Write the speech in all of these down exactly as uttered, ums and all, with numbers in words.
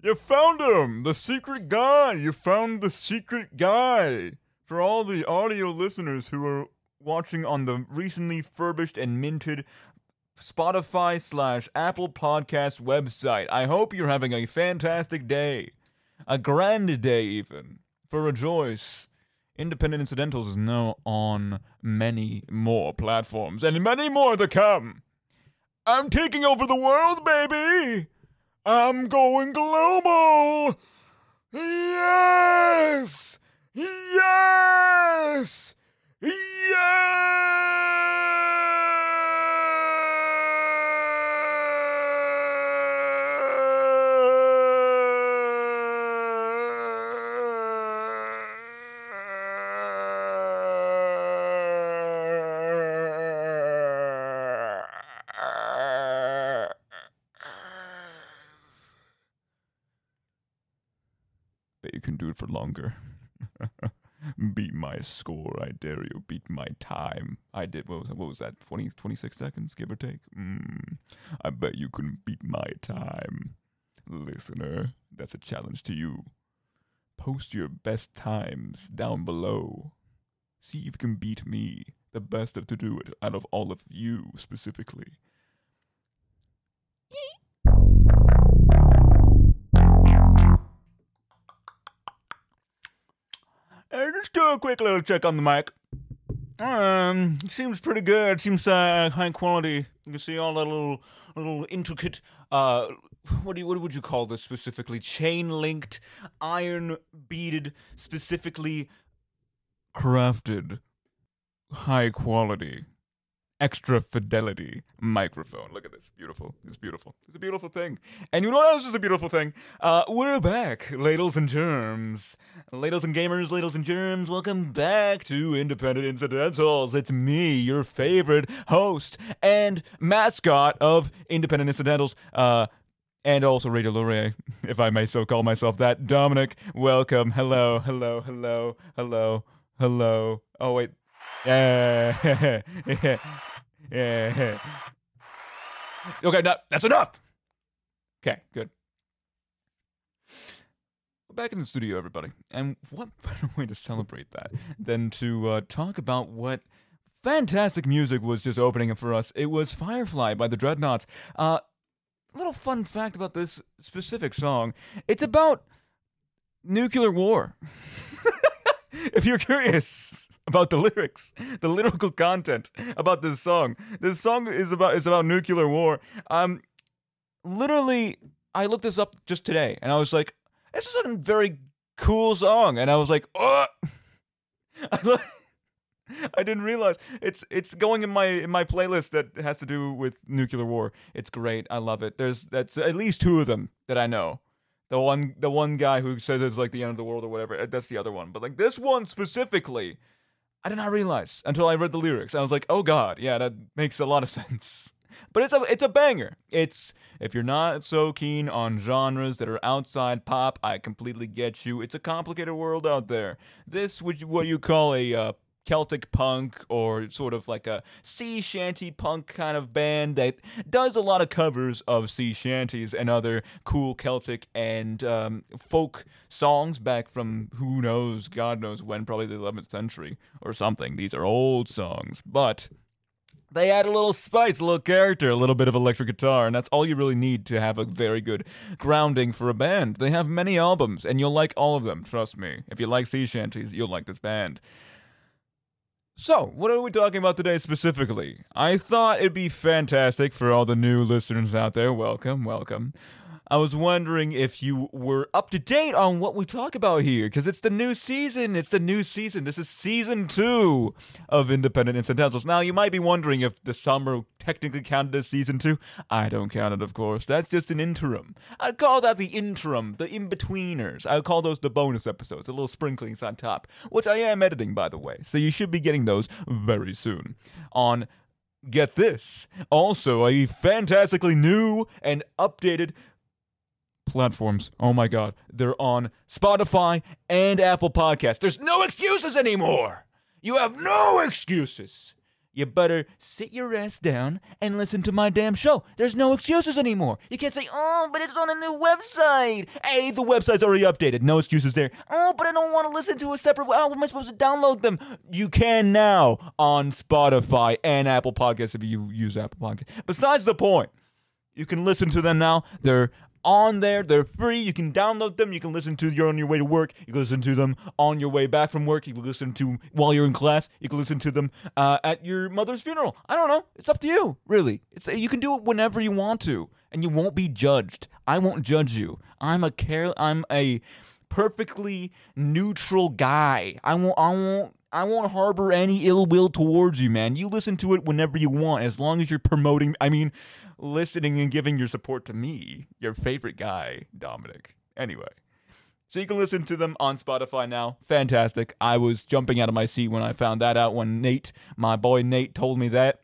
You found him! The secret guy! You found the secret guy! For all the audio listeners who are watching on the recently furbished and minted Spotify slash Apple Podcast website, I hope you're having a fantastic day. A grand day, even. For Rejoice. Independent Incidentals is now on many more platforms, and many more to come. I'm taking over the world, baby! I'm going global! Yes! Yes! Bet you can do it for longer. Beat my score, I dare you. Beat my time. I did, what was, what was that, twenty, twenty-six seconds, give or take? Mm, I bet you couldn't beat my time. Listener, that's a challenge to you. Post your best times down below. See if you can beat me, the best of to do it, out of all of you specifically. Uh, just do a quick little check on the mic. Um, seems pretty good. Seems uh, high quality. You can see all the little, little intricate. Uh, what do you, what would you call this specifically? Chain linked, iron beaded, specifically crafted, high quality, extra fidelity microphone. Look at this. Beautiful. It's beautiful. It's a beautiful thing. And you know what else is a beautiful thing? Uh, we're back, ladles and germs. Ladles and gamers, ladles and germs, welcome back to Independent Incidentals. It's me, your favorite host and mascot of Independent Incidentals, uh, and also Radio Laurier, if I may so call myself that. Dominic, welcome. Hello, hello, hello, hello, hello. Oh, wait. Yeah. Yeah. Okay, no, that's enough. Okay, good. We're back in the studio, everybody. And what better way to celebrate that than to uh, talk about what fantastic music was just opening for us. It was Firefly by the Dreadnoughts. Uh, little fun fact about this specific song. It's about nuclear war. If you're curious about the lyrics, the lyrical content about this song, this song is about is about nuclear war. Um, literally, I looked this up just today, and I was like, "This is a very cool song," and I was like, "Oh!" I, I didn't realize it's it's going in my in my playlist that has to do with nuclear war. It's great. I love it. There's that's at least two of them that I know. The one, the one guy who says it's like the end of the world or whatever, that's the other one. But like this one specifically, I did not realize until I read the lyrics. I was like, oh god, yeah, that makes a lot of sense. But it's a, it's a banger. It's, if you're not so keen on genres that are outside pop, I completely get you. It's a complicated world out there. This, which what you call a uh, Celtic punk or sort of like a sea shanty punk kind of band that does a lot of covers of sea shanties and other cool Celtic and um, folk songs back from who knows, God knows when, probably the eleventh century or something. These are old songs, but they add a little spice, a little character, a little bit of electric guitar, and that's all you really need to have a very good grounding for a band. They have many albums, and you'll like all of them, trust me. If you like sea shanties, you'll like this band. So, what are we talking about today specifically? I thought it'd be fantastic for all the new listeners out there. Welcome, welcome. I was wondering if you were up to date on what we talk about here, because it's the new season. It's the new season. This is season two of Independent Incidentals. Now, you might be wondering if the summer technically counted as season two. I don't count it, of course. That's just an interim. I'd call that the interim, the in-betweeners. I'll call those the bonus episodes, the little sprinklings on top, which I am editing, by the way. So you should be getting those very soon on, get this, also a fantastically new and updated platforms. Oh my god. They're on Spotify and Apple Podcasts. There's no excuses anymore. You have no excuses. you better sit your ass down and listen to my damn show. There's no excuses anymore. You can't say, oh, but it's on a new website. Hey, the website's already updated. No excuses there. Oh, but I don't want to listen to a separate... How am I supposed to download them? You can now on Spotify and Apple Podcasts if you use Apple Podcasts. Besides the point, you can listen to them now. They're on there. They're free. You can download them. You can listen to them on your way to work. You can listen to them on your way back from work. You can listen to while you're in class. You can listen to them uh, at your mother's funeral. I don't know. It's up to you, really. It's you can do it whenever you want to, and you won't be judged. I won't judge you. I'm a care. I'm a perfectly neutral guy. I won't. I won't. I won't harbor any ill will towards you, man. You listen to it whenever you want, as long as you're promoting. I mean. Listening and giving your support to me, your favorite guy, Dominic. Anyway, so you can listen to them on Spotify now. Fantastic. I was jumping out of my seat when I found that out, when Nate, my boy Nate, told me that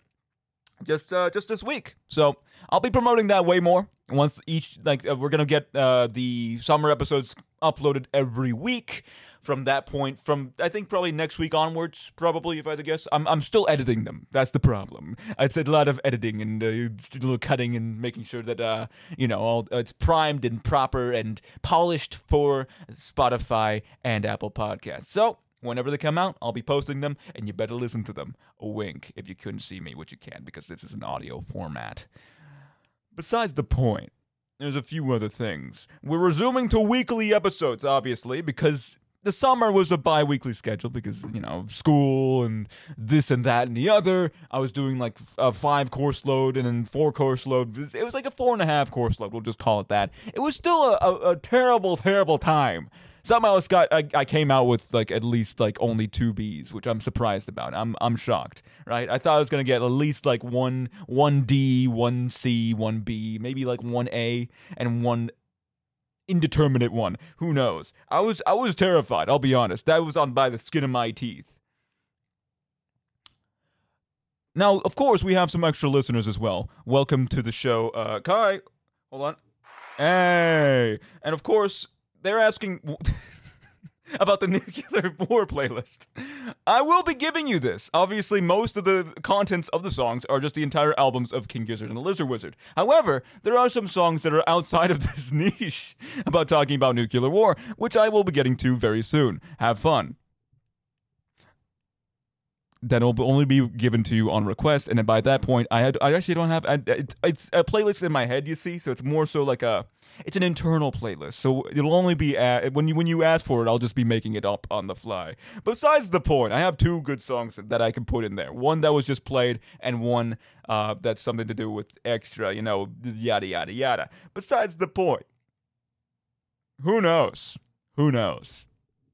just uh, just this week. So I'll be promoting that way more. Once each, like, uh, we're going to get uh, the summer episodes uploaded every week. From that point, from I think probably next week onwards, probably, if I had to guess. I'm I'm still editing them. That's the problem. It's a lot of editing and uh, a little cutting and making sure that uh you know all uh, it's primed and proper and polished for Spotify and Apple Podcasts. So whenever they come out, I'll be posting them, and you better listen to them. A wink if you couldn't see me, which you can because this is an audio format. Besides the point, there's a few other things. We're resuming to weekly episodes, obviously, because the summer was a bi-weekly schedule because, you know, school and this and that and the other. I was doing like a five course load and then four course load. It was like a four and a half course load. We'll just call it that. It was still a, a, a terrible, terrible time. Somehow it's got, I, I came out with like at least like only two B's, which I'm surprised about. I'm I'm shocked, right? I thought I was gonna get at least like one one D, one C, one B, maybe like one A and one indeterminate one. Who knows? I was I was terrified, I'll be honest. That was on by the skin of my teeth. Now, of course, we have some extra listeners as well. Welcome to the show. Uh, Kai, hold on. Hey. And of course, they're asking about the Nuclear War playlist. I will be giving you this. Obviously, most of the contents of the songs are just the entire albums of King Gizzard and the Lizard Wizard. However, there are some songs that are outside of this niche about talking about nuclear war, which I will be getting to very soon. Have fun. That will only be given to you on request, and then by that point, I had I actually don't have I, it's, it's a playlist in my head, you see, so it's more so like a it's an internal playlist, so it'll only be at, when you when you ask for it, I'll just be making it up on the fly. Besides the point, I have two good songs that I can put in there. One that was just played, and one uh, that's something to do with extra, you know, yada yada yada. Besides the point, who knows? Who knows?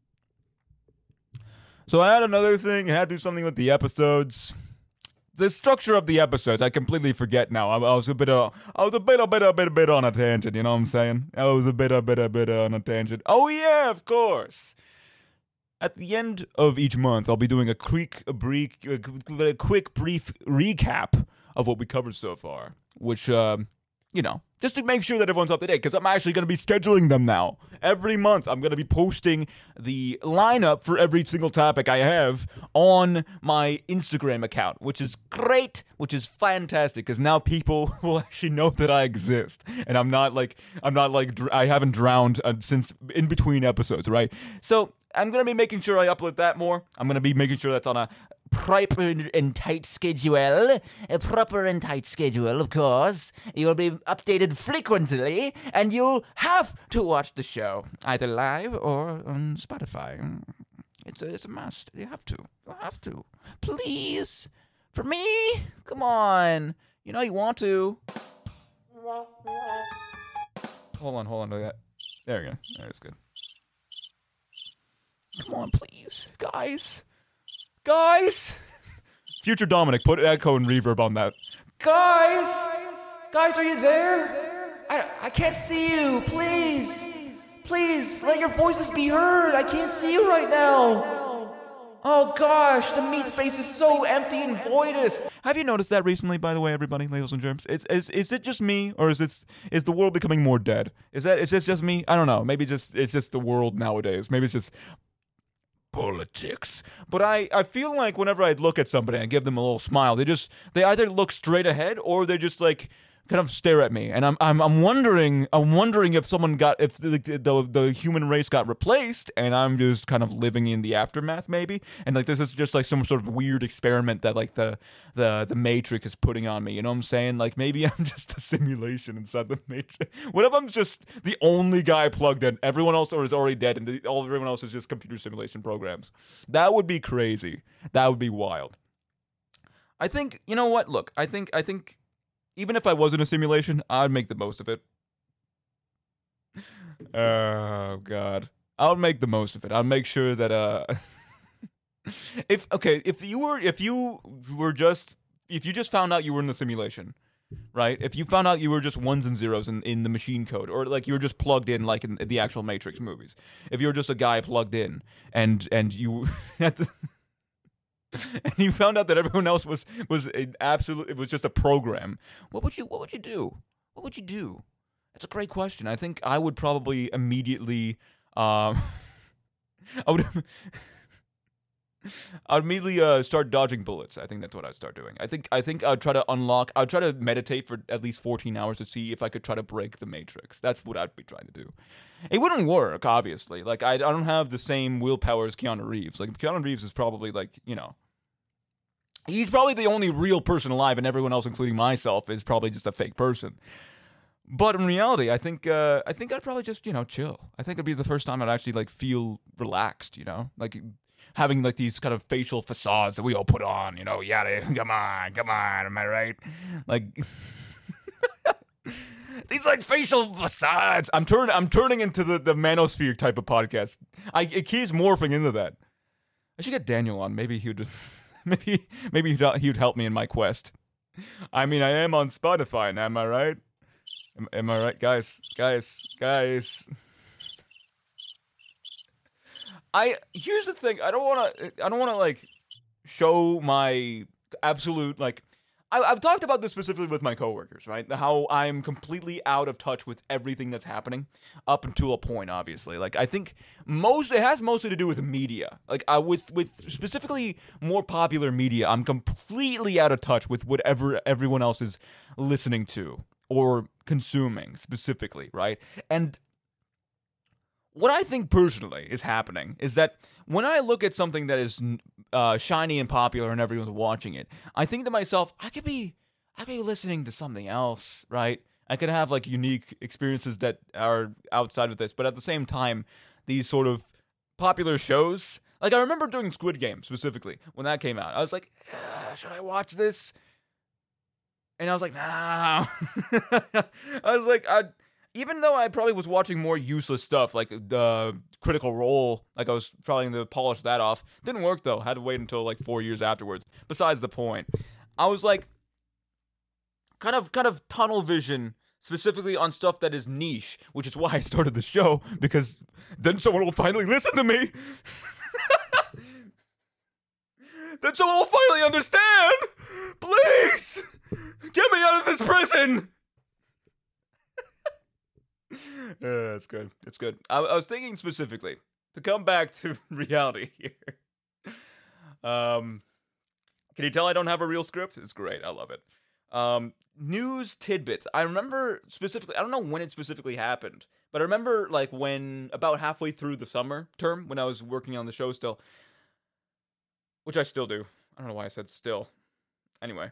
So I had another thing. I had to do something with the episodes. The structure of the episodes, I completely forget now. I, I was a bit, uh, I was a bit, a bit, a bit, a bit on a tangent. You know what I'm saying? I was a bit, a bit, a bit on a tangent. Oh yeah, of course. At the end of each month, I'll be doing a quick, a brief, a quick, brief recap of what we covered so far, which, um, you know, just to make sure that everyone's up to date, because I'm actually going to be scheduling them now. Every month, I'm going to be posting the lineup for every single topic I have on my Instagram account, which is great, which is fantastic, because now people will actually know that I exist, and I'm not like, I'm not like, dr- I haven't drowned uh, since in between episodes, right? So I'm going to be making sure I upload that more. I'm going to be making sure that's on a proper and tight schedule, a proper and tight schedule, of course. You'll be updated frequently, and you'll have to watch the show, either live or on Spotify. It's a, it's a must. You have to. You have to. Please. For me? Come on. You know you want to. Hold on, hold on to that. There we go. That's good. Come on, please. Guys. Guys! Future Dominic, put echo and reverb on that. Guys! Guys, are you there? I, I can't see you. Please. Please, let your voices be heard. I can't see you right now. Oh gosh, the meat space is so empty and voidous. Have you noticed that recently, by the way, everybody, ladies and germs? It's, is, is it just me, or is it, is the world becoming more dead? Is that, is this just me? I don't know. Maybe just it's just the world nowadays. Maybe it's just politics. But I, I feel like whenever I look at somebody and I give them a little smile, they just they either look straight ahead or they just like kind of stare at me. And I'm I'm I'm wondering I'm wondering if someone got if the the, the human race got replaced and I'm just kind of living in the aftermath maybe. And like this is just like some sort of weird experiment that like the the the Matrix is putting on me. You know what I'm saying? Like maybe I'm just a simulation inside the Matrix. What if I'm just the only guy plugged in? Everyone else is already dead and the, all everyone else is just computer simulation programs. That would be crazy. That would be wild. I think, you know what? Look, I think I think even if I was in a simulation, I'd make the most of it. Oh, God. I would make the most of it. I'd make sure that, uh... if, okay, if you were, if you were just, if you just found out you were in the simulation, right? If you found out you were just ones and zeros in, in the machine code, or like you were just plugged in like in the actual Matrix movies. If you were just a guy plugged in, and, and you had to... and you found out that everyone else was was an absolute. It was just a program. What would you What would you do? What would you do? That's a great question. I think I would probably immediately. Um, I would. I'd immediately uh, start dodging bullets. I think that's what I'd start doing. I think I think I'd try to unlock. I'd try to meditate for at least fourteen hours to see if I could try to break the Matrix. That's what I'd be trying to do. It wouldn't work, obviously. Like I, I don't have the same willpower as Keanu Reeves. Like Keanu Reeves is probably like you know. He's probably the only real person alive, and everyone else, including myself, is probably just a fake person. But in reality, I think uh, I think I'd probably just you know chill. I think it'd be the first time I'd actually like feel relaxed. You know, like. Having like these kind of facial facades that we all put on, you know, yada, come on, come on, am I right? Like these like facial facades. I'm turning, I'm turning into the, the manosphere type of podcast. I it keeps morphing into that. I should get Daniel on. Maybe he would, maybe maybe he'd, he would help me in my quest. I mean, I am on Spotify now. Am I right? Am, am I right, guys? Guys, guys. I here's the thing. I don't want to. I don't want to like show my absolute like. I, I've talked about this specifically with my coworkers, right? How I'm completely out of touch with everything that's happening up until a point. Obviously, like I think most it has mostly to do with media. Like I with with specifically more popular media, I'm completely out of touch with whatever everyone else is listening to or consuming specifically, right? And what I think personally is happening is that when I look at something that is uh, shiny and popular and everyone's watching it, I think to myself, I could be, I could be listening to something else, right? I could have like unique experiences that are outside of this, but at the same time, these sort of popular shows, like I remember doing Squid Game specifically when that came out. I was like, uh, should I watch this? And I was like, nah. I was like, I. Even though I probably was watching more useless stuff, like the Critical Role, like I was trying to polish that off. Didn't work, though. Had to wait until, like, four years afterwards. Besides the point. I was, like, kind of, kind of tunnel vision, specifically on stuff that is niche, which is why I started the show, because then someone will finally listen to me. Then someone will finally understand! Please! Get me out of this prison! Uh, that's good. That's good. I, I was thinking specifically to come back to reality here. Um, can you tell I don't have a real script? It's great. I love it. Um, news tidbits. I remember specifically. I don't know when it specifically happened, but I remember like when about halfway through the summer term when I was working on the show still, which I still do. I don't know why I said still. Anyway.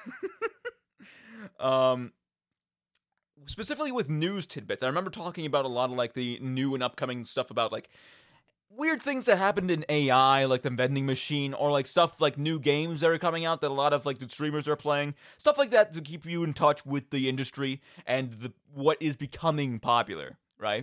um. Specifically with news tidbits, I remember talking about a lot of like the new and upcoming stuff about like weird things that happened in A I, like the vending machine, or like stuff like new games that are coming out that a lot of like the streamers are playing, stuff like that to keep you in touch with the industry and the what is becoming popular, right?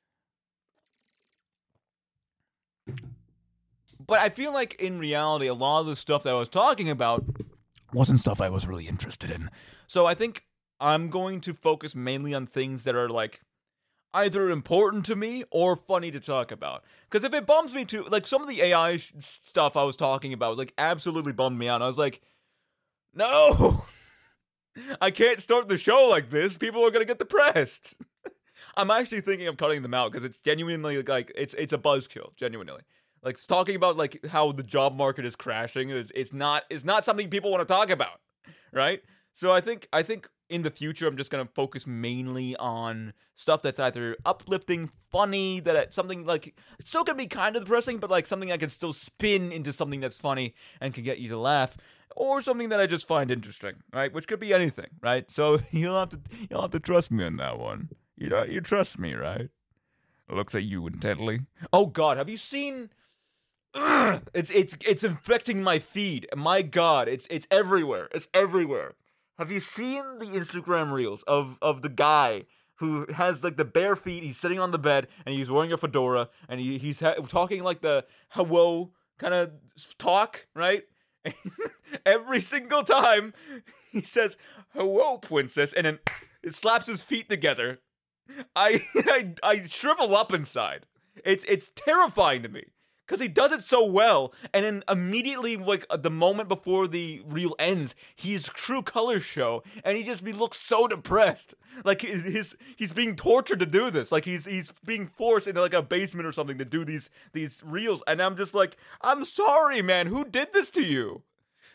But I feel like in reality, a lot of the stuff that I was talking about wasn't stuff I was really interested in. So I think I'm going to focus mainly on things that are, like, either important to me or funny to talk about. Because if it bums me too, like, some of the A I sh- stuff I was talking about, like, absolutely bummed me out. I was like, no! I can't start the show like this. People are going to get depressed. I'm actually thinking of cutting them out because it's genuinely, like, it's it's a buzzkill, genuinely. Like talking about like how the job market is crashing is it's not is not something people want to talk about, right? So I think I think in the future I'm just gonna focus mainly on stuff that's either uplifting, funny, that it's something like it's still gonna be kind of depressing, but like something I can still spin into something that's funny and can get you to laugh, or something that I just find interesting, right? Which could be anything, right? So you'll have to you'll have to trust me on that one. You know, you trust me, right? Looks at you intently. Oh God, have you seen? Ugh, it's it's it's infecting my feed. My God, it's it's everywhere. It's everywhere. Have you seen the Instagram reels of of the guy who has like the bare feet? He's sitting on the bed and he's wearing a fedora and he, he's ha- talking like the hello kind of talk, right? Every single time he says hello, princess, and then it slaps his feet together. I I I shrivel up inside. It's it's terrifying to me because he does it so well, and then immediately, like the moment before the reel ends, his true colors show, and he just he looks so depressed. Like his, his he's being tortured to do this. Like he's he's being forced into like a basement or something to do these these reels, and I'm just like, I'm sorry, man. Who did this to you?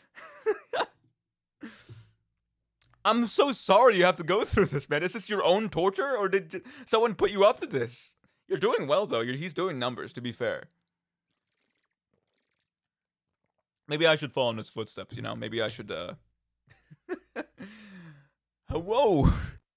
I'm so sorry you have to go through this, man. Is this your own torture, or did someone put you up to this? You're doing well, though. You're, he's doing numbers, to be fair. Maybe I should follow in his footsteps, you know? Maybe I should, uh... Hello!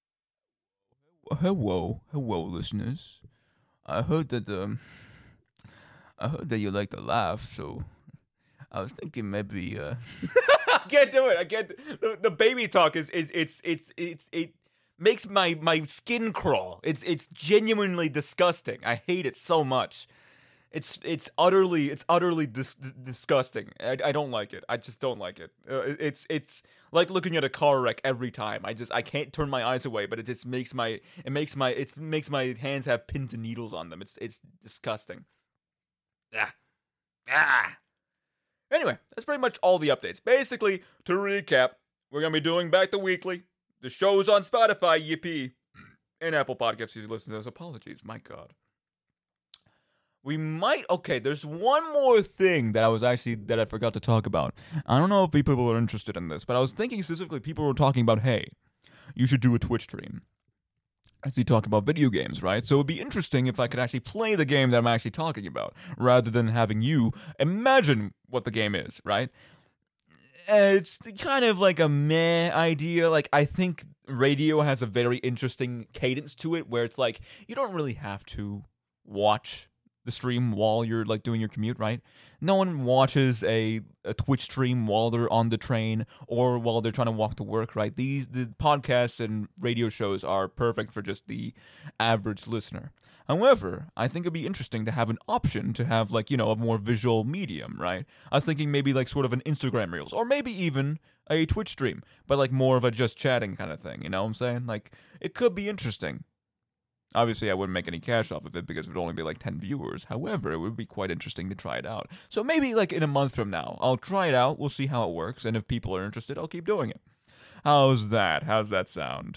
Hello. Hello, listeners. I heard that, um... I heard that you like to laugh, so... I was thinking maybe, uh... I can't do it. I can't. The, the baby talk is, is it's it's it's it makes my my skin crawl. It's it's genuinely disgusting. I hate it so much. It's it's utterly it's utterly dis- disgusting. I, I don't like it. I just don't like it. Uh, it's it's like looking at a car wreck every time. I just I can't turn my eyes away. But it just makes my it makes my it makes my hands have pins and needles on them. It's it's disgusting. Ah ah. Anyway, that's pretty much all the updates. Basically, to recap, we're going to be doing Back to Weekly. The show's on Spotify, yippee. And Apple Podcasts, if you listen to those. Apologies, my God. We might, okay, there's one more thing that I was actually, that I forgot to talk about. I don't know if people are interested in this, but I was thinking specifically people were talking about, hey, you should do a Twitch stream. As we talk about video games, right? So it would be interesting if I could actually play the game that I'm actually talking about, rather than having you imagine what the game is, right? It's kind of like a meh idea. Like, I think radio has a very interesting cadence to it, where it's like, you don't really have to watch the stream while you're like doing your commute, right? No one watches a, a Twitch stream while they're on the train or while they're trying to walk to work, right? These the podcasts and radio shows are perfect for just the average listener. However, I think it'd be interesting to have an option to have like, you know, a more visual medium, right? I was thinking maybe like sort of an Instagram Reels, or maybe even a Twitch stream, but like more of a just chatting kind of thing, you know what I'm saying? Like, it could be interesting. Obviously, I wouldn't make any cash off of it because it would only be like ten viewers. However, it would be quite interesting to try it out. So maybe like in a month from now, I'll try it out. We'll see how it works. And if people are interested, I'll keep doing it. How's that? How's that sound?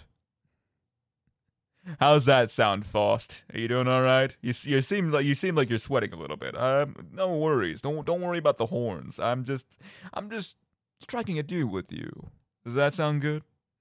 How's that sound, Faust? Are you doing all right? You you seem like you seem like you're sweating a little bit. Um, no worries. Don't don't worry about the horns. I'm just I'm just striking a deal with you. Does that sound good?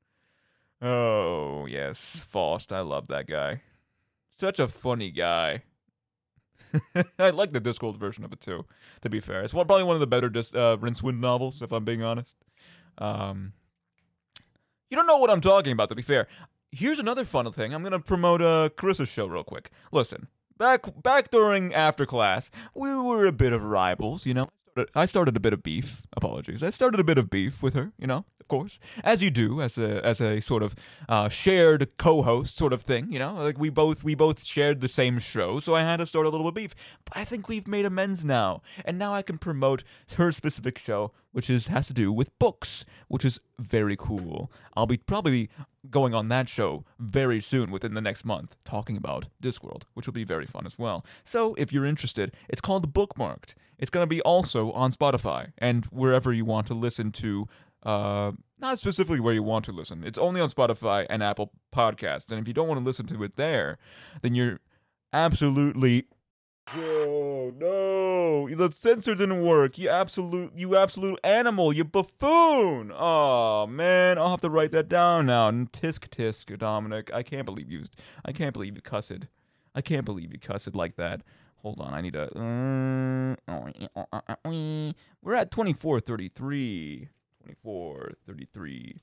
Oh yes, Faust. I love that guy. Such a funny guy. I like the Discworld version of it too, to be fair. It's one, probably one of the better Dis- uh, Rincewind novels, if I'm being honest. Um, you don't know what I'm talking about, to be fair. Here's another fun thing. I'm going to promote uh, Carissa's show real quick. Listen, back back during after class, we were a bit of rivals, you know? I started a bit of beef. Apologies. I started a bit of beef with her, you know, of course, as you do, as a as a sort of uh, shared co-host sort of thing, you know. Like we both we both shared the same show, so I had to start a little bit of beef. But I think we've made amends now, and now I can promote her specific show, which is has to do with books, which is very cool. I'll be probably going on that show very soon, within the next month, talking about Discworld, which will be very fun as well. So if you're interested, it's called Bookmarked. It's going to be also on Spotify and wherever you want to listen to, uh, not specifically where you want to listen. It's only on Spotify and Apple Podcasts. And if you don't want to listen to it there, then you're absolutely... Oh, no! no, the sensor didn't work. You absolute, you absolute animal, you buffoon. Oh man, I'll have to write that down now. Tisk tisk, Dominic. I can't believe you. I can't believe you cussed. I can't believe you cussed like that. Hold on, I need to. Uh, we're at twenty-four thirty-three. twenty-four thirty-three.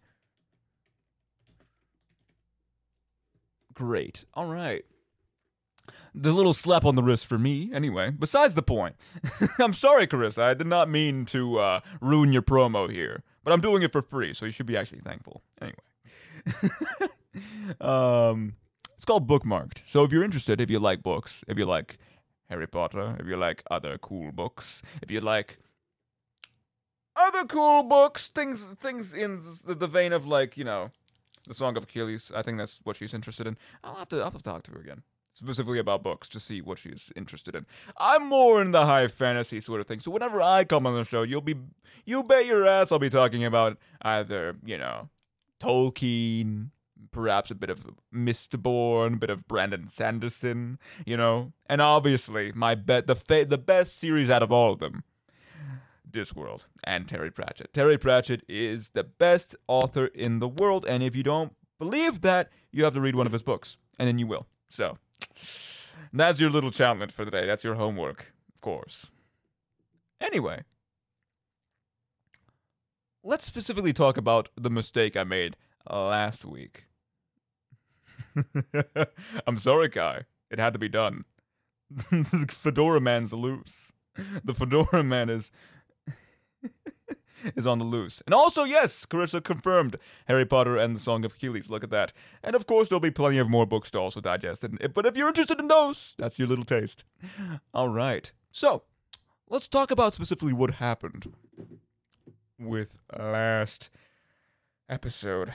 Great. All right. The little slap on the wrist for me, anyway. Besides the point. I'm sorry, Carissa. I did not mean to uh, ruin your promo here. But I'm doing it for free, so you should be actually thankful. Anyway. um, it's called Bookmarked. So if you're interested, if you like books, if you like Harry Potter, if you like other cool books, if you like other cool books, things things in the vein of, like, you know, the Song of Achilles. I think that's what she's interested in. I'll have to, I'll have to talk to her again. Specifically about books, to see what she's interested in. I'm more in the high fantasy sort of thing, so whenever I come on the show, you'll be, you bet your ass I'll be talking about either, you know, Tolkien, perhaps a bit of Mistborn, a bit of Brandon Sanderson, you know, and obviously, my bet, the fa- the best series out of all of them, Discworld and Terry Pratchett. Terry Pratchett is the best author in the world, and if you don't believe that, you have to read one of his books, and then you will. So, that's your little challenge for the day. That's your homework, of course. Anyway, let's specifically talk about the mistake I made last week. I'm sorry, Kai. It had to be done. The Fedora Man's loose. The Fedora Man is... is on the loose. And also, yes, Carissa confirmed Harry Potter and the Song of Achilles. Look at that. And of course, there'll be plenty of more books to also digest. And, but if you're interested in those, that's your little taste. All right. So, let's talk about specifically what happened with last episode.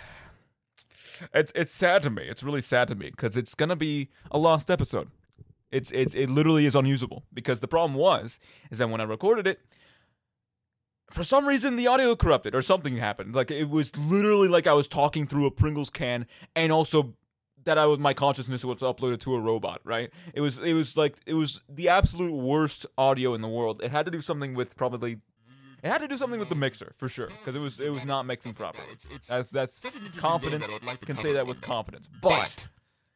It's it's sad to me. It's really sad to me because it's gonna be a lost episode. It's it's it literally is unusable because the problem was is that when I recorded it, for some reason, the audio corrupted, or something happened. Like, it was literally like I was talking through a Pringles can, and also that I was my consciousness was uploaded to a robot. Right? It was, it was like it was the absolute worst audio in the world. It had to do something with probably, it had to do something with the mixer for sure, because it was, it was not mixing properly. That's that's confident. Can say that with confidence, but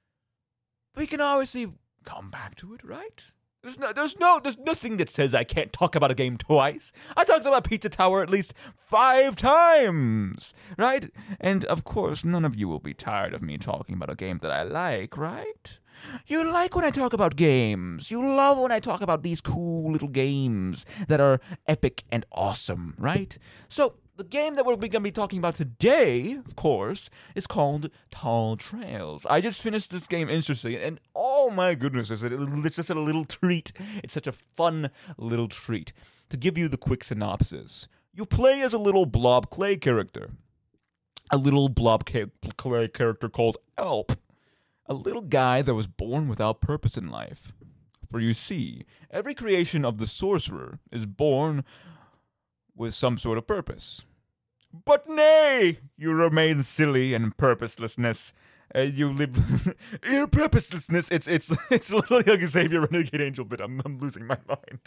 we can obviously come back to it, right? There's no, there's no, there's nothing that says I can't talk about a game twice. I talked about Pizza Tower at least five times, right? And of course, none of you will be tired of me talking about a game that I like, right? You like when I talk about games. You love when I talk about these cool little games that are epic and awesome, right? So, the game that we're going to be talking about today, of course, is called Tall Trails. I just finished this game instantly, and oh my goodness, is it, it's just a little treat. It's such a fun little treat. To give you the quick synopsis, you play as a little blob clay character. A little blob clay character called Alp. A little guy that was born without purpose in life. For you see, every creation of the sorcerer is born with some sort of purpose. But nay, you remain silly and purposelessness. Uh, you live your purposelessness. It's it's it's literally like a Xavier Renegade Angel bit. I'm I'm losing my mind.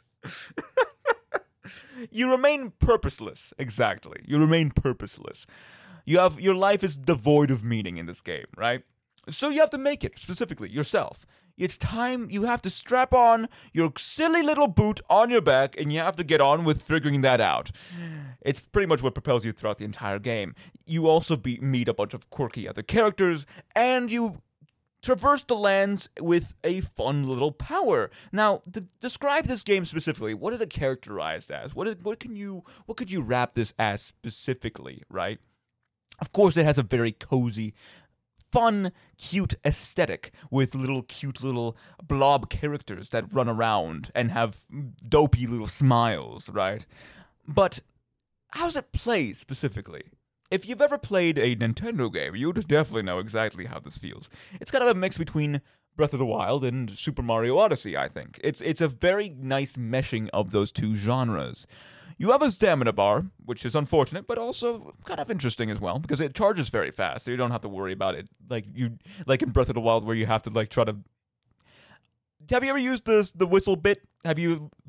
You remain purposeless. Exactly. You remain purposeless. You have your life is devoid of meaning in this game, right? So you have to make it specifically yourself. It's time you have to strap on your silly little boot on your back, and you have to get on with figuring that out. It's pretty much what propels you throughout the entire game. You also be, meet a bunch of quirky other characters, and you traverse the lands with a fun little power. Now, to describe this game specifically, what is it characterized as? What is, what can you, what could you wrap this as specifically, right? Of course, it has a very cozy, fun, cute aesthetic with little cute little blob characters that run around and have dopey little smiles, right? But how does it play specifically? If you've ever played a Nintendo game, you'd definitely know exactly how this feels. It's kind of a mix between Breath of the Wild and Super Mario Odyssey, I think. It's it's a very nice meshing of those two genres. You have a stamina bar, which is unfortunate, but also kind of interesting as well, because it charges very fast, so you don't have to worry about it. Like you, like in Breath of the Wild, where you have to like try to. Have you ever used the the whistle bit? Have you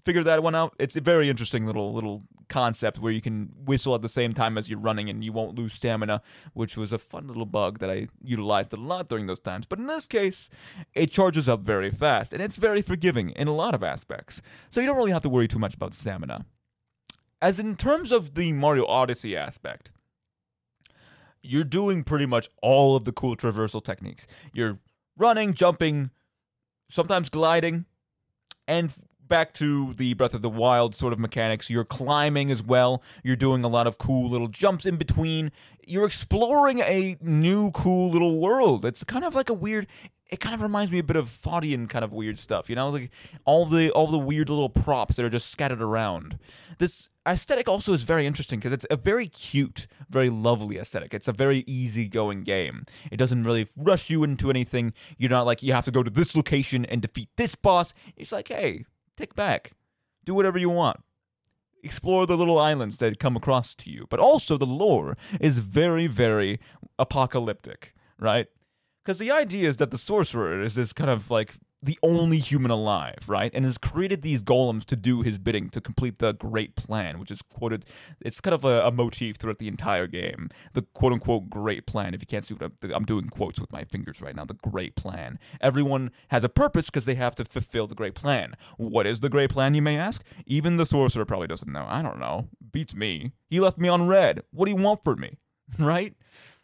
figure that one out? It's a very interesting little little concept where you can whistle at the same time as you're running and you won't lose stamina, which was a fun little bug that I utilized a lot during those times. But in this case, it charges up very fast, and it's very forgiving in a lot of aspects. So you don't really have to worry too much about stamina. As in terms of the Mario Odyssey aspect, you're doing pretty much all of the cool traversal techniques. You're running, jumping, sometimes gliding, and back to the Breath of the Wild sort of mechanics. You're climbing as well. You're doing a lot of cool little jumps in between. You're exploring a new cool little world. It's kind of like a weird... It kind of reminds me a bit of Faudian kind of weird stuff, you know? Like all the all the weird little props that are just scattered around. This aesthetic also is very interesting because it's a very cute, very lovely aesthetic. It's a very easygoing game. It doesn't really rush you into anything. You're not like, you have to go to this location and defeat this boss. It's like, hey, take back. Do whatever you want. Explore the little islands that come across to you. But also the lore is very, very apocalyptic, right? Because the idea is that the sorcerer is this kind of like the only human alive, right? And has created these golems to do his bidding, to complete the great plan, which is quoted. It's kind of a, a motif throughout the entire game. The quote-unquote great plan. If you can't see what I'm, I'm doing quotes with my fingers right now. The great plan. Everyone has a purpose because they have to fulfill the great plan. What is the great plan, you may ask? Even the sorcerer probably doesn't know. I don't know. Beats me. He left me on red. What do you want from me? Right?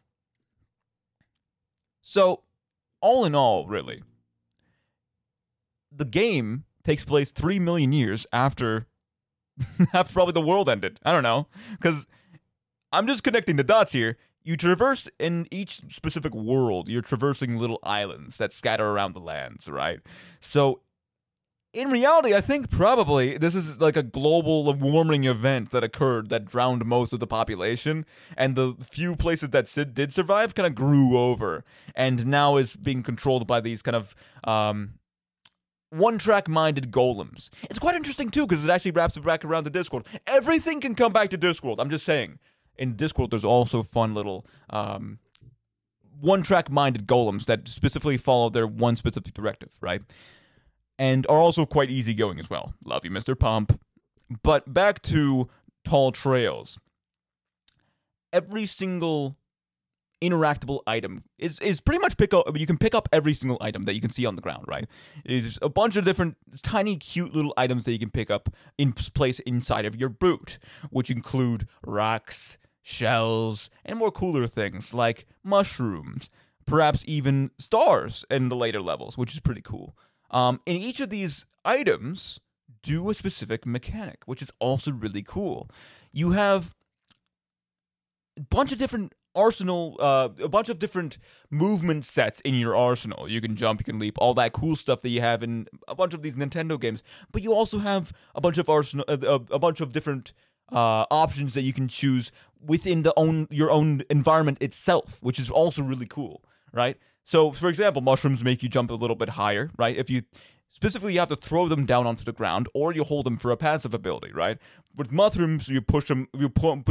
So, all in all, really, the game takes place three million years after, after probably the world ended. I don't know, because I'm just connecting the dots here. You traverse in each specific world, you're traversing little islands that scatter around the lands, right? So, in reality, I think probably this is like a global warming event that occurred that drowned most of the population, and the few places that did survive kind of grew over, and now is being controlled by these kind of um, one-track-minded golems. It's quite interesting, too, because it actually wraps it back around to Discworld. Everything can come back to Discworld, I'm just saying. In Discworld, there's also fun little... Um, one-track-minded golems that specifically follow their one specific directive, right? And are also quite easygoing as well. Love you, Mister Pump. But back to Tall Trails. Every single interactable item is, is pretty much pick up. You can pick up every single item that you can see on the ground, right? There's a bunch of different tiny, cute little items that you can pick up in place inside of your boot, which include rocks, shells, and more cooler things like mushrooms, perhaps even stars in the later levels, which is pretty cool. Um, and each of these items do a specific mechanic, which is also really cool. You have a bunch of different arsenal, uh, a bunch of different movement sets in your arsenal. You can jump, you can leap, all that cool stuff that you have in a bunch of these Nintendo games. But you also have a bunch of arsenal, uh, a, a bunch of different uh, options that you can choose within the own your own environment itself, which is also really cool, right? So, for example, mushrooms make you jump a little bit higher, right? If you specifically, you have to throw them down onto the ground, or you hold them for a passive ability, right? With mushrooms, you push them. You pull.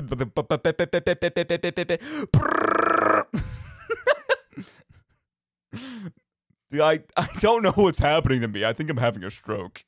I I don't know what's happening to me. I think I'm having a stroke.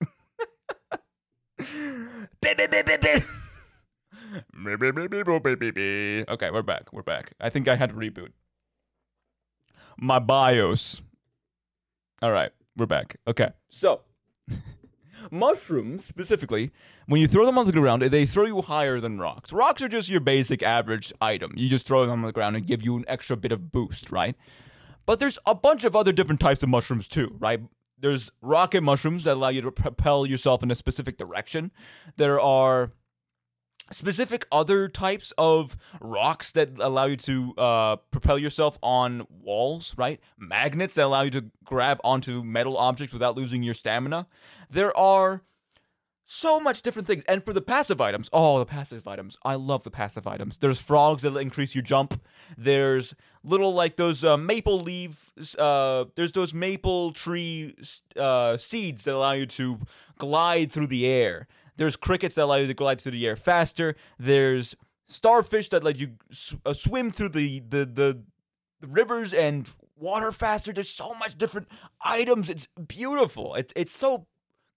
Okay, we're back. We're back. I think I had to reboot. My BIOS. All right, we're back. Okay, so mushrooms specifically, when you throw them on the ground, they throw you higher than rocks. Rocks are just your basic average item. You just throw them on the ground and give you an extra bit of boost, right? But there's a bunch of other different types of mushrooms too, right? There's rocket mushrooms that allow you to propel yourself in a specific direction. There are specific other types of rocks that allow you to uh, propel yourself on walls, right? Magnets that allow you to grab onto metal objects without losing your stamina. There are so much different things. And for the passive items, oh, the passive items. I love the passive items. There's frogs that increase your jump. There's little, like, those uh, maple leaves. Uh, there's those maple tree uh, seeds that allow you to glide through the air. There's crickets that allow you to glide through the air faster. There's starfish that let you sw- uh, swim through the, the, the, the rivers and water faster. There's so much different items. It's beautiful. It's it's so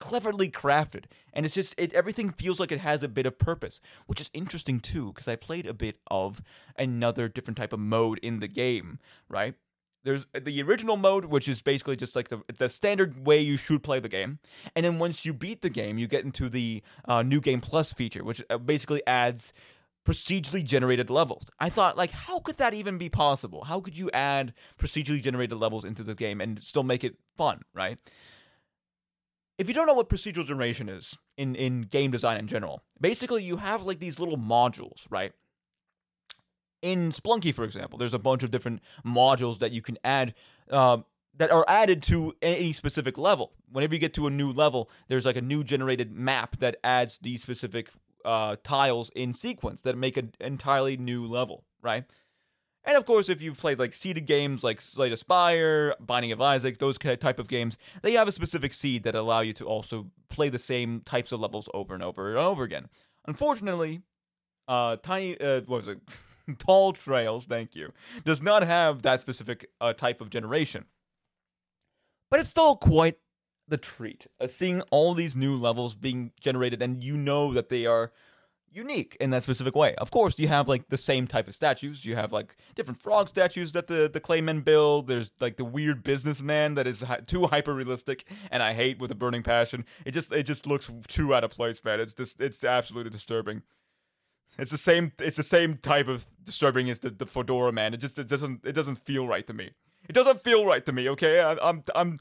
cleverly crafted, and it's just it everything feels like it has a bit of purpose, which is interesting too, because I played a bit of another different type of mode in the game, right? There's the original mode, which is basically just like the the standard way you should play the game, and then once you beat the game, you get into the uh, New Game Plus feature, which basically adds procedurally generated levels. I thought, like, how could that even be possible? How could you add procedurally generated levels into the game and still make it fun, right? If you don't know what procedural generation is in, in game design in general, basically you have like these little modules, right? In Splunky, for example, there's a bunch of different modules that you can add um, that are added to any specific level. Whenever you get to a new level, there's like a new generated map that adds these specific uh, tiles in sequence that make an entirely new level, right? And of course, if you've played like seeded games like Slay the Spire, Binding of Isaac, those type of games, they have a specific seed that allow you to also play the same types of levels over and over and over again. Unfortunately, uh, Tiny, uh, what was it? Tall Trails, thank you, does not have that specific uh, type of generation. But it's still quite the treat, uh, seeing all these new levels being generated, and you know that they are unique in that specific way. Of course, you have like the same type of statues. You have like different frog statues that the, the Claymen build. There's like the weird businessman that is hi- too hyper realistic, and I hate with a burning passion. It just it just looks too out of place, man. It's just it's absolutely disturbing. It's the same it's the same type of disturbing as the, the Fedora man. It just it doesn't it doesn't feel right to me. It doesn't feel right to me. Okay, I, I'm I'm.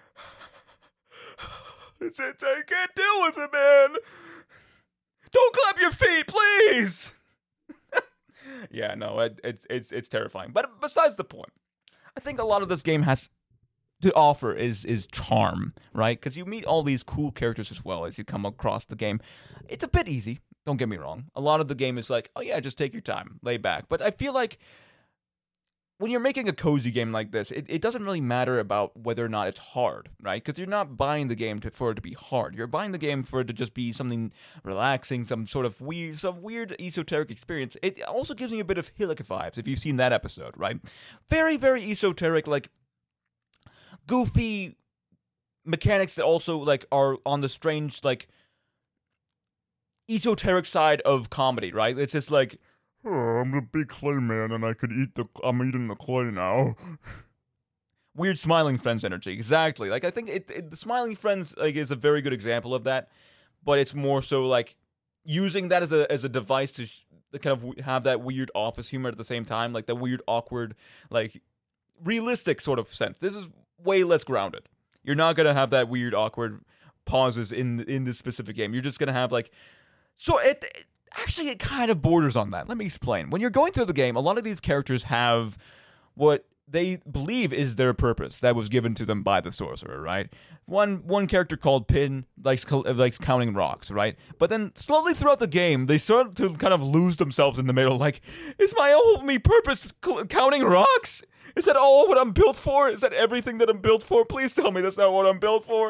It's, it's I can't deal with it, man. Don't clap your feet, please! Yeah, no, it, it's it's it's terrifying. But besides the point, I think a lot of this game has to offer is is charm, right? Because you meet all these cool characters as well as you come across the game. It's a bit easy, don't get me wrong. A lot of the game is like, oh yeah, just take your time, lay back. But I feel like when you're making a cozy game like this, it, it doesn't really matter about whether or not it's hard, right? Because you're not buying the game to, for it to be hard. You're buying the game for it to just be something relaxing, some sort of weird, some weird esoteric experience. It also gives me a bit of Hillick vibes, if you've seen that episode, right? Very, very esoteric, like goofy mechanics that also like are on the strange, like esoteric side of comedy, right? It's just like, oh, I'm the big clay man, and I could eat the. I'm eating the clay now. Weird Smiling Friends energy, exactly. Like I think it, it, the Smiling Friends like is a very good example of that, but it's more so like using that as a as a device to, sh- to kind of have that weird office humor at the same time, like the weird, awkward, like realistic sort of sense. This is way less grounded. You're not gonna have that weird, awkward pauses in in this specific game. You're just gonna have like so it. it Actually, it kind of borders on that. Let me explain. When you're going through the game, a lot of these characters have what they believe is their purpose that was given to them by the sorcerer, right? One one character called Pin likes likes counting rocks, right? But then slowly throughout the game, they start to kind of lose themselves in the middle. Like, is my only purpose cl- counting rocks? Is that all what I'm built for? Is that everything that I'm built for? Please tell me that's not what I'm built for.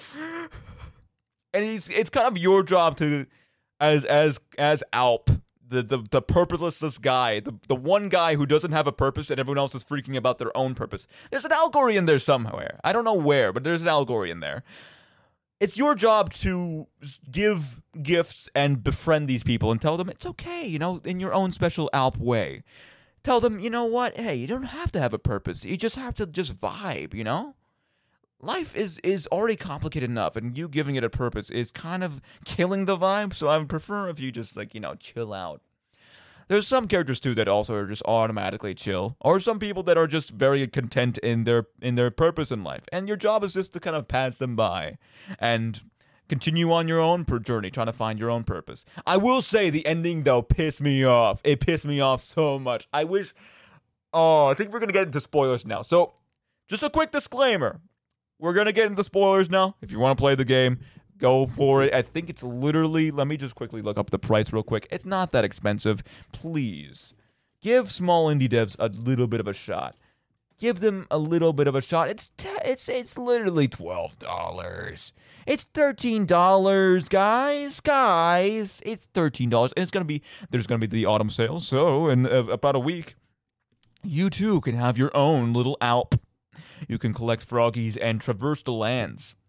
And he's, it's kind of your job to... As as as Alp, the, the the purposeless guy, the, the one guy who doesn't have a purpose and everyone else is freaking about their own purpose. There's an allegory in there somewhere. I don't know where, but there's an allegory in there. It's your job to give gifts and befriend these people and tell them it's okay, you know, in your own special Alp way. Tell them, you know what, hey, you don't have to have a purpose. You just have to just vibe, you know? Life is, is already complicated enough, and you giving it a purpose is kind of killing the vibe, so I would prefer if you just, like, you know, chill out. There's some characters, too, that also are just automatically chill, or some people that are just very content in their in their purpose in life, and your job is just to kind of pass them by, and continue on your own per journey, trying to find your own purpose. I will say the ending, though, pissed me off. It pissed me off so much. I wish... Oh, I think we're going to get into spoilers now, so just a quick disclaimer. We're going to get into spoilers now. If you want to play the game, go for it. I think it's literally... Let me just quickly look up the price real quick. It's not that expensive. Please, give small indie devs a little bit of a shot. Give them a little bit of a shot. It's te- it's it's literally twelve dollars. It's thirteen dollars, guys. Guys, it's thirteen dollars. And it's going to be... There's going to be the autumn sale. So, in uh, about a week, you too can have your own little Alp. You can collect froggies and traverse the lands.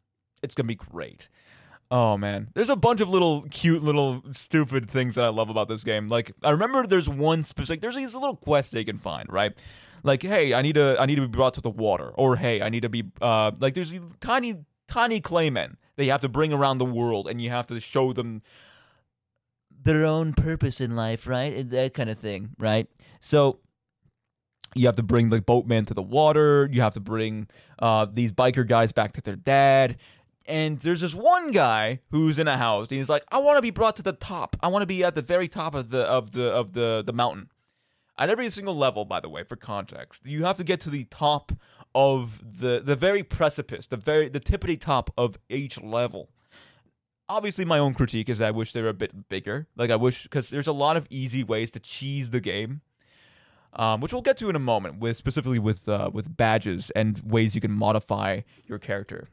it's gonna be great. Oh man, there's a bunch of little cute, little stupid things that I love about this game. Like I remember, there's one specific. There's these little quests they can find, right? Like, hey, I need to, I need to be brought to the water, or hey, I need to be, uh, like, there's these tiny, tiny claymen they have to bring around the world, and you have to show them their own purpose in life, right? That kind of thing, right? So you have to bring the boatman to the water. You have to bring uh, these biker guys back to their dad. And there's this one guy who's in a house, and he's like, "I want to be brought to the top. I want to be at the very top of the of the of the the mountain." At every single level, by the way, for context, you have to get to the top of the the very precipice, the very the tippity top of each level. Obviously, my own critique is I wish they were a bit bigger. Like I wish, because there's a lot of easy ways to cheese the game. Um, which we'll get to in a moment, with specifically with uh, with badges and ways you can modify your character.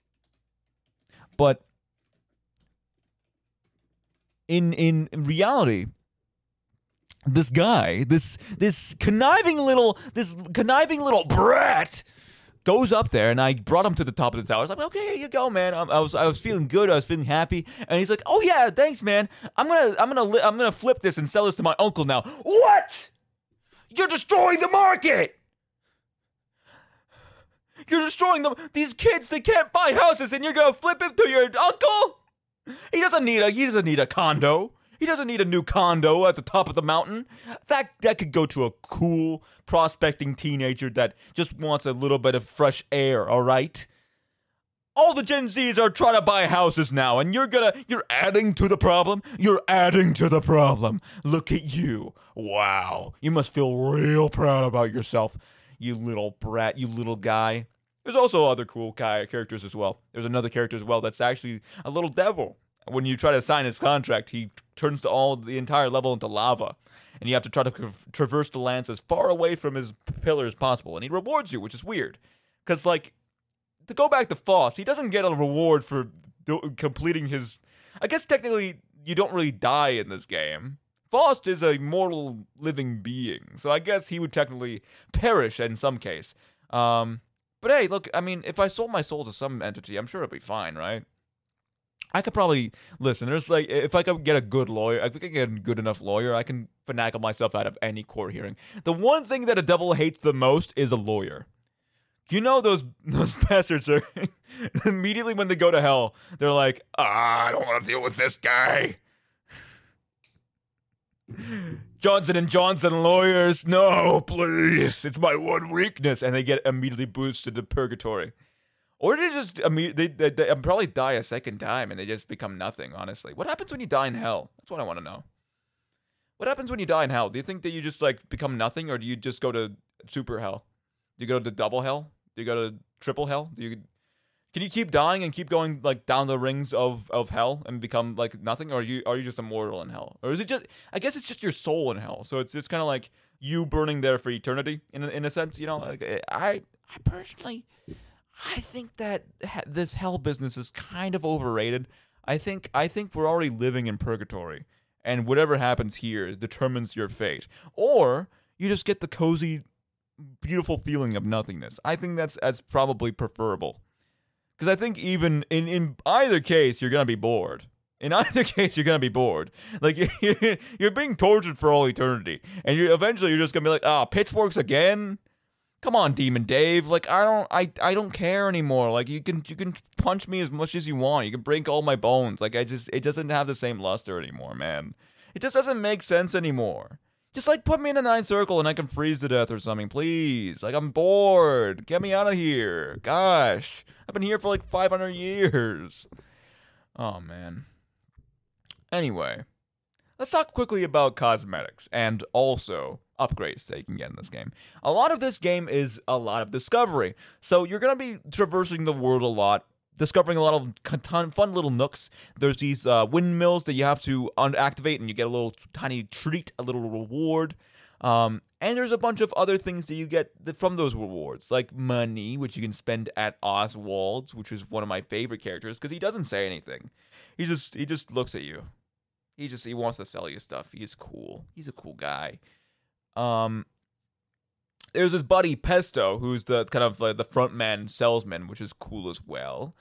But in in reality, this guy, this this conniving little this conniving little brat, goes up there, and I brought him to the top of the tower. I was like, okay, here you go, man. I, I was I was feeling good. I was feeling happy, and he's like, oh yeah, thanks, man. I'm gonna I'm gonna li- I'm gonna flip this and sell this to my uncle now. What? You're destroying the market. You're destroying them. These kids, they can't buy houses, and you're gonna flip it to your uncle? He doesn't need a he doesn't need a condo. He doesn't need a new condo at the top of the mountain. That that could go to a cool prospecting teenager that just wants a little bit of fresh air, all right? All the Gen Zs are trying to buy houses now, and you're gonna you're adding to the problem? You're adding to the problem. Look at you. Wow. You must feel real proud about yourself, you little brat, you little guy. There's also other cool guy characters as well. There's another character as well that's actually a little devil. When you try to sign his contract, he turns to all the entire level into lava, and you have to try to tra- traverse the lands as far away from his pillar as possible. And he rewards you, which is weird, because like to go back to Faust, he doesn't get a reward for do- completing his. I guess technically you don't really die in this game. Faust is a mortal living being, so I guess he would technically perish in some case. Um, but hey, look, I mean, if I sold my soul to some entity, I'm sure it'd be fine, right? I could probably listen. There's like, if I could get a good lawyer, if I could get a good enough lawyer, I can finagle myself out of any court hearing. The one thing that a devil hates the most is a lawyer. You know, those those bastards are immediately when they go to hell, they're like, ah, I don't want to deal with this guy. Johnson and Johnson lawyers, no, please, it's my one weakness, and they get immediately boosted to purgatory. Or they just immediately, they, they, they probably die a second time and they just become nothing, honestly. What happens when you die in hell? That's what I want to know. What happens when you die in hell? Do you think that you just, like, become nothing, or do you just go to super hell? Do you go to double hell? Do you go to triple hell? Do you... Can you keep dying and keep going, like, down the rings of, of hell and become, like, nothing? Or are you are you just immortal in hell? Or is it just... I guess it's just your soul in hell. So it's just kind of like you burning there for eternity, in a, in a sense, you know? Like, I, I personally... I think that this hell business is kind of overrated. I think I think we're already living in purgatory, and whatever happens here determines your fate. Or you just get the cozy, beautiful feeling of nothingness. I think that's that's probably preferable. Because I think even in, in either case, you're going to be bored. In either case, you're going to be bored. Like, you're, you're being tortured for all eternity. And you eventually you're just going to be like, ah, oh, pitchforks again? Come on, Demon Dave. Like, I don't, I, I don't care anymore. Like, you can, you can punch me as much as you want. You can break all my bones. Like, I just, it doesn't have the same luster anymore, man. It just doesn't make sense anymore. Just, like, put me in a nine circle and I can freeze to death or something, please. Like, I'm bored. Get me out of here. Gosh. I've been here for, like, five hundred years. Oh, man. Anyway. Let's talk quickly about cosmetics and also upgrades that you can get in this game. A lot of this game is a lot of discovery. So you're going to be traversing the world a lot, discovering a lot of ton, fun little nooks. There's these uh, windmills that you have to unactivate, and you get a little tiny treat, a little reward. Um, and there's a bunch of other things that you get from those rewards, like money, which you can spend at Oswald's, which is one of my favorite characters, because he doesn't say anything. He just he just looks at you. He just he wants to sell you stuff. He's cool. He's a cool guy. Um, there's his buddy Pesto, who's the kind of like the front man salesman, which is cool as well.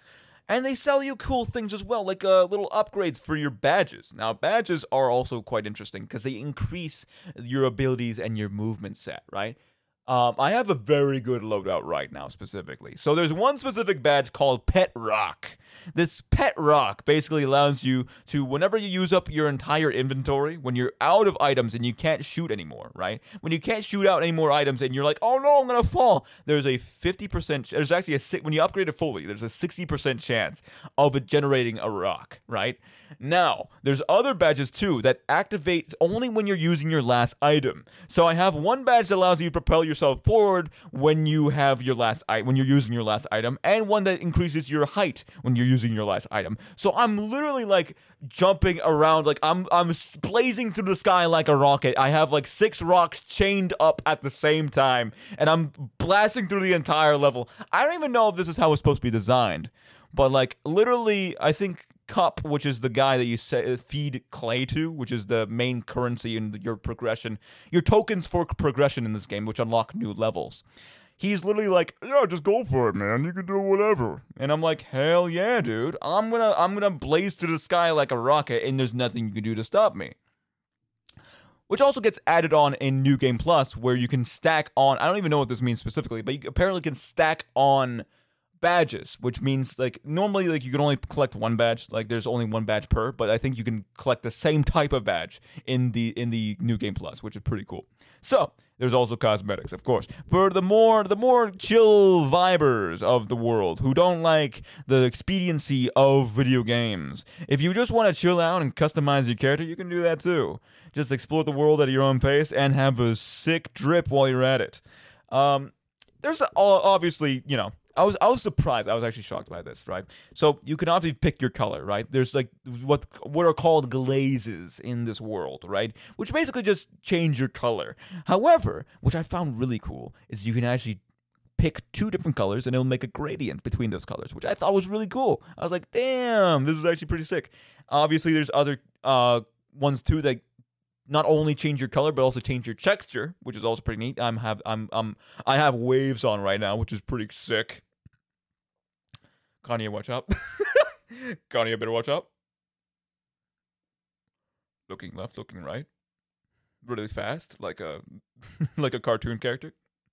And they sell you cool things as well, like uh, little upgrades for your badges. Now, badges are also quite interesting because they increase your abilities and your movement set, right? Um, I have a very good loadout right now, specifically. So there's one specific badge called Pet Rock. This Pet Rock basically allows you to, whenever you use up your entire inventory, when you're out of items and you can't shoot anymore, right? When you can't shoot out any more items and you're like, oh no, I'm gonna fall. There's a fifty percent, there's actually a, when you upgrade it fully, there's a sixty percent chance of it generating a rock, right? Now, there's other badges too that activate only when you're using your last item. So I have one badge that allows you to propel yourself forward when you have your last I- when you're using your last item, and one that increases your height when you're using your last item. So I'm literally like jumping around, like I'm I'm blazing through the sky like a rocket. I have like six rocks chained up at the same time, and I'm blasting through the entire level. I don't even know if this is how it's supposed to be designed, but like literally, I think Cup, which is the guy that you say, feed clay to, which is the main currency in your progression, your tokens for progression in this game, which unlock new levels. He's literally like, yeah, just go for it, man. You can do whatever. And I'm like, hell yeah, dude. I'm gonna, I'm gonna blaze through the sky like a rocket, and there's nothing you can do to stop me. Which also gets added on in New Game Plus, where you can stack on. I don't even know what this means specifically, but you apparently can stack on badges, which means like normally like you can only collect one badge, like there's only one badge per, but I think you can collect the same type of badge in the in the New Game Plus, which is pretty cool. So there's also cosmetics, of course, for the more the more chill vibers of the world who don't like the expediency of video games. If you just want to chill out and customize your character, you can do that too. Just explore the world at your own pace and have a sick drip while you're at it. Um, there's a, obviously, you know, I was I was surprised. I was actually shocked by this, right? So you can obviously pick your color, right? There's like what what are called glazes in this world, right? Which basically just change your color. However, which I found really cool is you can actually pick two different colors and it'll make a gradient between those colors, which I thought was really cool. I was like, damn, this is actually pretty sick. Obviously, there's other uh ones too that not only change your color but also change your texture, which is also pretty neat. I'm have I'm um I have waves on right now, which is pretty sick. Kanye, watch out. Kanye, better watch out. Looking left, looking right. Really fast, like a like a cartoon character.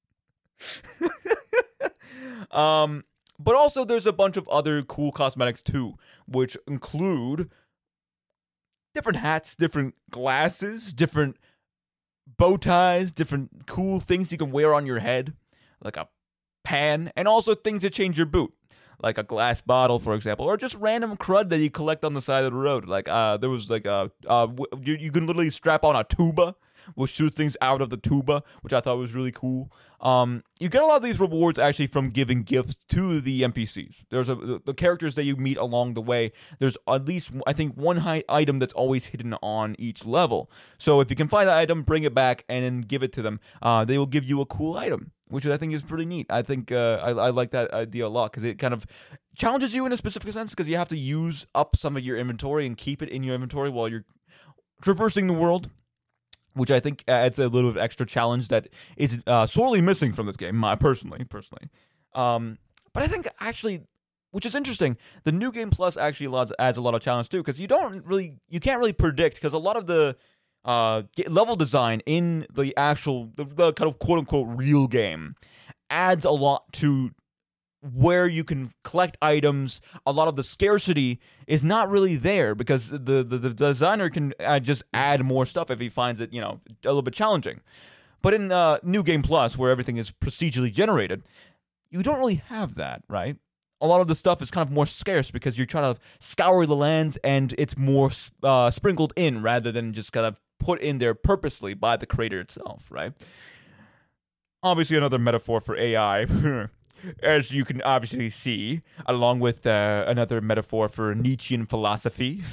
um, but also there's a bunch of other cool cosmetics too, which include different hats, different glasses, different bow ties, different cool things you can wear on your head, like a pan, and also things that change your boot. Like a glass bottle, for example, or just random crud that you collect on the side of the road. Like, uh, there was like a, uh, you, you can literally strap on a tuba, which shoots things out of the tuba, which I thought was really cool. Um, you get a lot of these rewards actually from giving gifts to the N P Cs. There's a the, the characters that you meet along the way. There's at least I think one high item that's always hidden on each level. So if you can find that item, bring it back and then give it to them. Uh, they will give you a cool item, which I think is pretty neat. I think uh, I, I like that idea a lot because it kind of challenges you in a specific sense because you have to use up some of your inventory and keep it in your inventory while you're traversing the world, which I think adds a little bit of extra challenge that is uh, sorely missing from this game, my personally, personally. Um, but I think actually, which is interesting, the New Game Plus actually adds, adds a lot of challenge too because you don't really, you can't really predict because a lot of the Uh, level design in the actual, the, the kind of quote-unquote real game adds a lot to where you can collect items. A lot of the scarcity is not really there because the, the, the designer can uh, just add more stuff if he finds it, you know, a little bit challenging. But in uh, New Game Plus, where everything is procedurally generated, you don't really have that, right? A lot of the stuff is kind of more scarce because you're trying to scour the lands and it's more uh, sprinkled in rather than just kind of put in there purposely by the creator itself, right? Obviously, another metaphor for A I, as you can obviously see, along with uh, another metaphor for Nietzschean philosophy.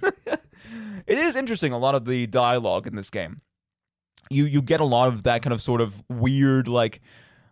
It is interesting, a lot of the dialogue in this game. You you get a lot of that kind of sort of weird, like,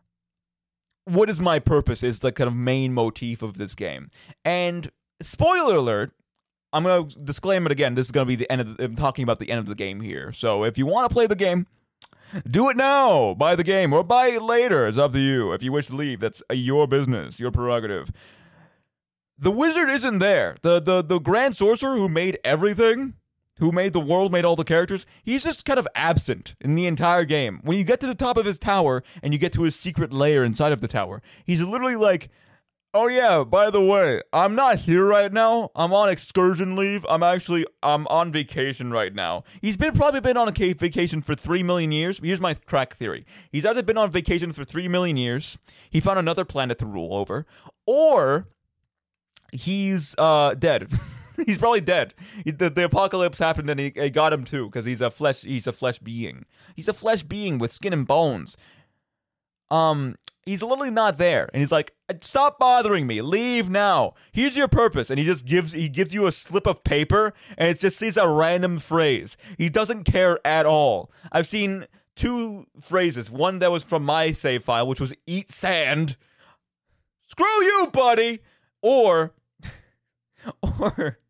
what is my purpose is the kind of main motif of this game. And spoiler alert, I'm going to disclaim it again. This is going to be the end of the, I'm talking about the end of the game here. So if you want to play the game, do it now. Buy the game or buy it later. It's up to you. If you wish to leave, that's your business, your prerogative. the wizard isn't there. The the the grand sorcerer who made everything, who made the world, made all the characters, he's just kind of absent in the entire game. When you get to the top of his tower and you get to his secret lair inside of the tower, he's literally like, oh yeah, by the way, I'm not here right now. I'm on excursion leave. I'm actually, I'm on vacation right now. He's been probably been on a vacation for three million years. Here's my crack theory. He's either been on vacation for three million years, he found another planet to rule over, or he's uh, dead. He's probably dead. He, the, the apocalypse happened and he, he got him too, because he's a flesh, he's a flesh being. He's a flesh being with skin and bones. Um... He's literally not there, and he's like, "Stop bothering me. Leave now. Here's your purpose." And he just gives he gives you a slip of paper, and it just says a random phrase. He doesn't care at all. I've seen two phrases. One that was from my save file, which was "eat sand." Screw you, buddy. Or, or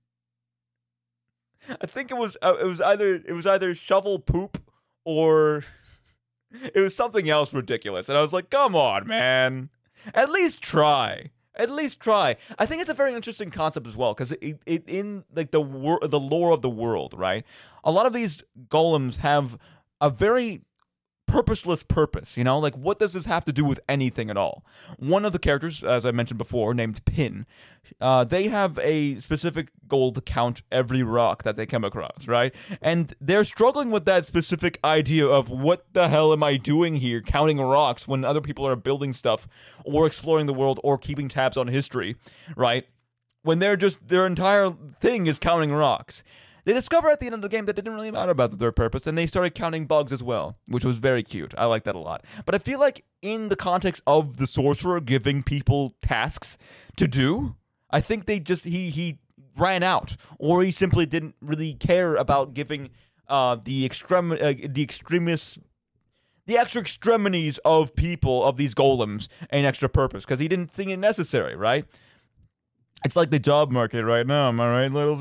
I think it was uh, it was either it was either shovel poop or. It was something else ridiculous. And I was like, come on, man. At least try. At least try. I think it's a very interesting concept as well, because it, it in like the wor- the lore of the world, right? A lot of these golems have a very purposeless purpose, you know? Like, what does this have to do with anything at all? One of the characters, as I mentioned before, named Pin, uh, they have a specific goal to count every rock that they come across, right? And they're struggling with that specific idea of what the hell am I doing here, counting rocks when other people are building stuff or exploring the world or keeping tabs on history, right? When they're just, their entire thing is counting rocks. They discover at the end of the game that it didn't really matter about their purpose, and they started counting bugs as well, which was very cute. I like that a lot. But I feel like in the context of the sorcerer giving people tasks to do, I think they just, he he ran out, or he simply didn't really care about giving uh, the extrem uh, the extremists, the extra extremities of people, of these golems, an extra purpose, because he didn't think it necessary, right? It's like the job market right now, am I right, Littles?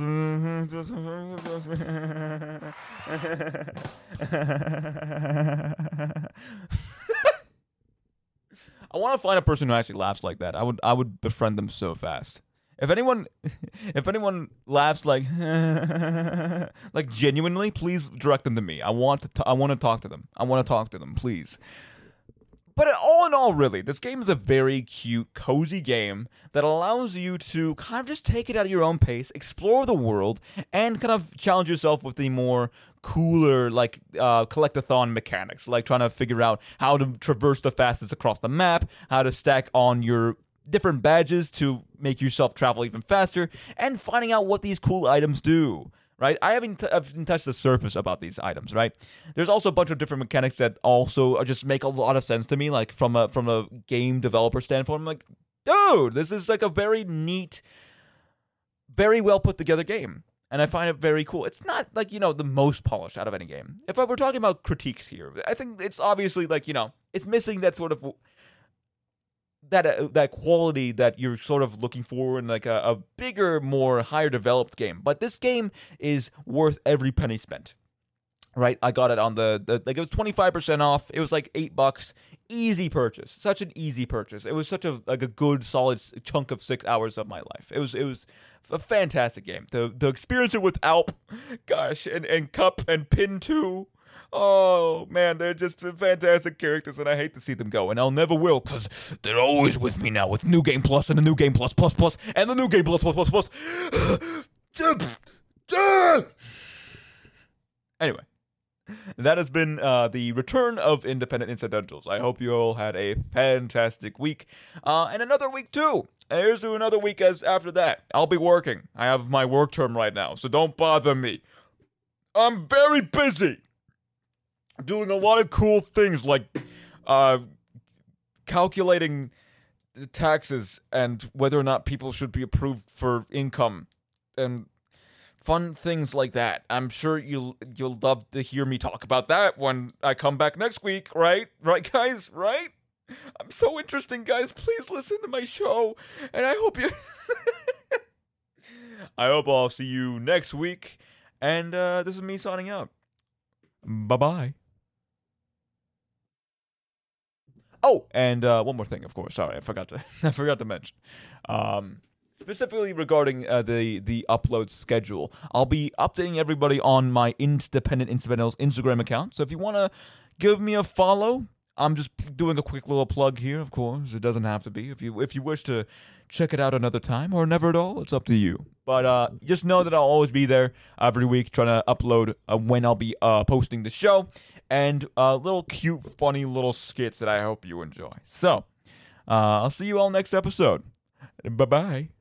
I want to find a person who actually laughs like that. I would I would befriend them so fast. If anyone if anyone laughs like like genuinely, please direct them to me. I want to t- I want to talk to them. I want to talk to them, please. But all in all, really, this game is a very cute, cozy game that allows you to kind of just take it at your own pace, explore the world, and kind of challenge yourself with the more cooler, like, uh, collectathon mechanics, like trying to figure out how to traverse the fastest across the map, how to stack on your different badges to make yourself travel even faster, and finding out what these cool items do. Right? I haven't, t- I haven't touched the surface about these items, right? There's also a bunch of different mechanics that also just make a lot of sense to me, like from a from a game developer standpoint. I'm like, dude, this is like a very neat, very well put together game. And I find it very cool. It's not like, you know, the most polished out of any game. If I were talking about critiques here, I think it's obviously like, you know, it's missing that sort of that uh, that quality that you're sort of looking for in like a, a bigger, more higher developed game. But this game is worth every penny spent. Right? I got it on the, the like it was twenty-five percent off. It was like eight bucks. Easy purchase. Such an easy purchase. It was such a like a good solid chunk of six hours of my life. It was it was a fantastic game. To to experience it with Alp, gosh, and, and Cup and Pin too. Oh, man, they're just fantastic characters, and I hate to see them go, and I'll never will, because they're always with me now, with New Game Plus, and the New Game Plus Plus Plus, and the New Game Plus Plus Plus Plus. Anyway, that has been uh, the return of Independent Incidentals. I hope you all had a fantastic week, uh, and another week, too. Here's to another week as after that. I'll be working. I have my work term right now, so don't bother me. I'm very busy. Doing a lot of cool things like uh, calculating taxes and whether or not people should be approved for income and fun things like that. I'm sure you'll you'll love to hear me talk about that when I come back next week, right? Right, guys? Right? I'm so interesting, guys. Please listen to my show, and I hope you. I hope I'll see you next week, and uh, this is me signing out. Bye bye. Oh, and uh, one more thing, of course. Sorry, I forgot to I forgot to mention. Um, specifically regarding uh, the the upload schedule. I'll be updating everybody on my Independent Instrumentals Instagram account. So if you want to give me a follow, I'm just doing a quick little plug here. Of course, it doesn't have to be. If you if you wish to check it out another time or never at all, it's up to you. But uh, just know that I'll always be there every week trying to upload uh, when I'll be uh, posting the show, and uh, little cute, funny little skits that I hope you enjoy. So uh, I'll see you all next episode. Bye bye.